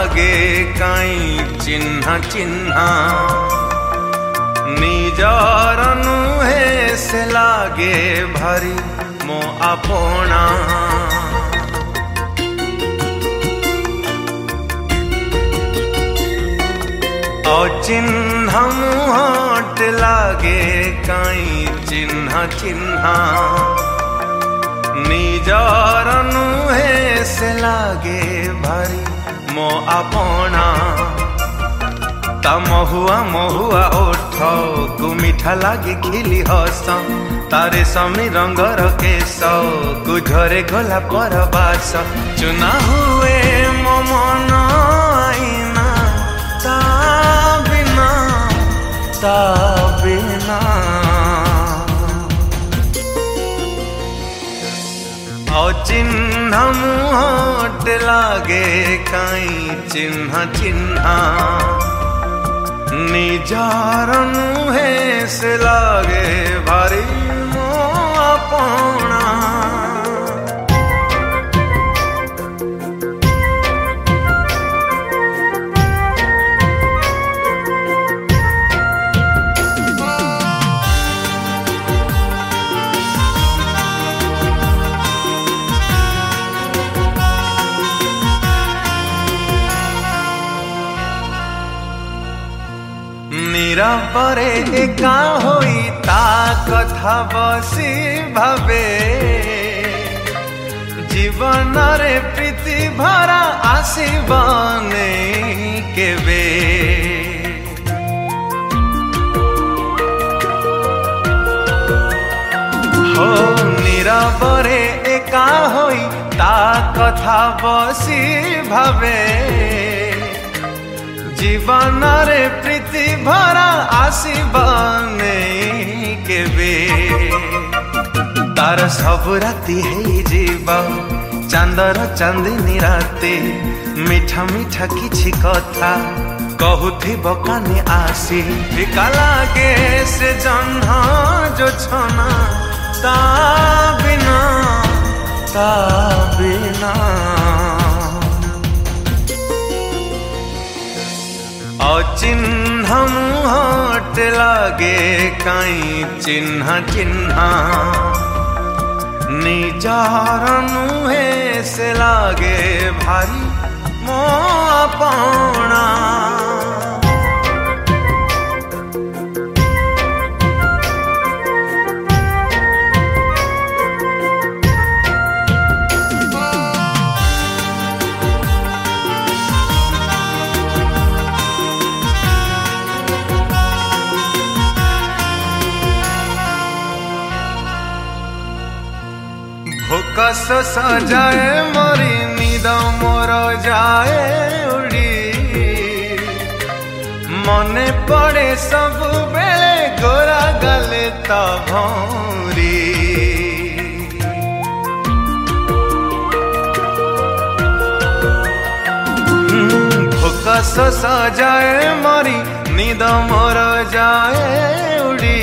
लागे काई चिन्हा चिन्हा निजार नुहे से लागे भारी मो आपना चिन्ह मुहट लागे काई चिन्हा चिन्हा निजार नुहे से लागे भारी मो आपना ता महुआ महुआ ओठ को मीठा लागे खिली हस तारे समी रंगर केश को झरे गला परबास चुना हुए मो मन आईना ता बिना चिन्ह मुहट लागे काई चिन्हा चिन्हा निजार नुहे से लागे भारी मो आपना निरापरे एका होई ता कथा बसी भावे जीवन रे प्रीति भरा आसीबने केबे हो निरापरे एका होई ता कथा बसी भावे जीवन रे प्रीति भरा आसीबने केबे तार सब राति है जीवा चांदर चांदनी राति मीठा मीठा किछि कथा कहूथिब काने आसी फिका लागे से जन्ह जो छना ता बिना चिन्ह मुहट लागे काई चिन्हा चिन्हा निजार नुहे से लागे भारी मो आपना भोकस सजाए मोरी निद मोर जाए उड़ी मने पड़े सब बेले गोरा गले तो भौरी भोकस सजाए मोरी निद मोर जाए उड़ी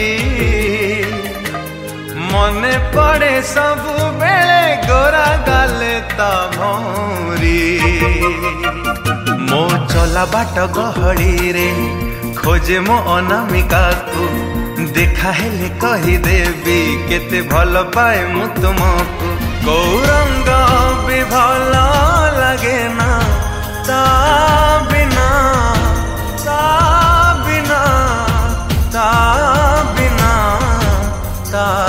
मने पड़े सब बेले गोरा गाले ता भौरी मो चला बाट गहड़ी रे खोजे मो अनामिका को देखा हेले कही देवी केते भल पाए मु तुमको गौरंग भी भल लगे ना ता बिना ता बिना ता बिना ता